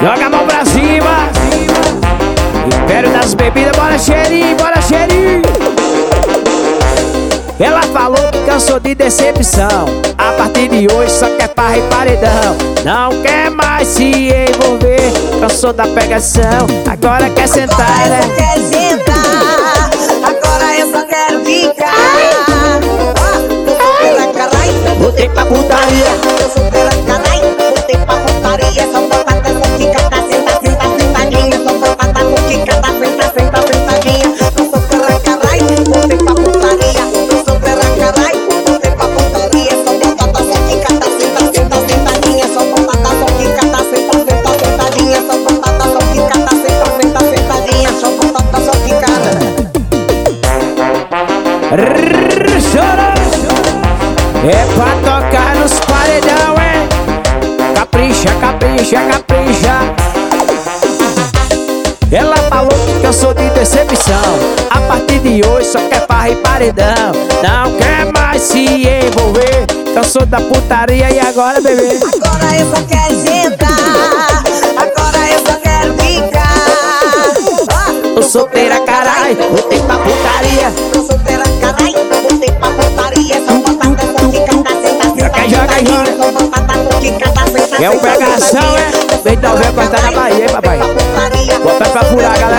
Joga a mão pra cima. Império das bebidas, bora cheirinho, bora cheirinho. Ela falou que cansou de decepção. A partir de hoje só quer farra e paredão. Não quer mais se envolver. Cansou da pegação, agora quer sentar, né? Agora eu só quero sentar. Agora eu só quero ficar. Voltei pra putaria. Eu sou pela caralho. Voltei pra putaria. Só botar atenção que cada senta, senta, sentadinha. Só botar atenção que cada senta, senta, sentadinha. Eu sou pela caralho. Voltei pra putaria. Eu sou pela caralho. Voltei pra putaria. Só botar atenção que cada senta, senta, sentadinha. Só botar atenção que cada senta, senta, sentadinha. Só botar atenção que cada senta, senta, sentadinha. Só botar atenção que cada. É pra tocar nos paredão, hein? Capricha, capricha, capricha. Ela falou que cansou de decepção. A partir de hoje só quer farra e paredão. Não quer mais se envolver. Cansou da putaria e agora, bebê? Agora eu só quero sentar. Agora eu só quero ficar. Tô solteira, carai, voltei pra putaria. Tô solteira, carai, voltei pra putaria. Só botar atenção que cada senta, senta, sentadinha. Só botar atenção que cada senta, É o senta, pegação, sentadinha. é? Vem de novembro, cortar na Bahia, hein, papai? Putaria. Bota pra furar, galera.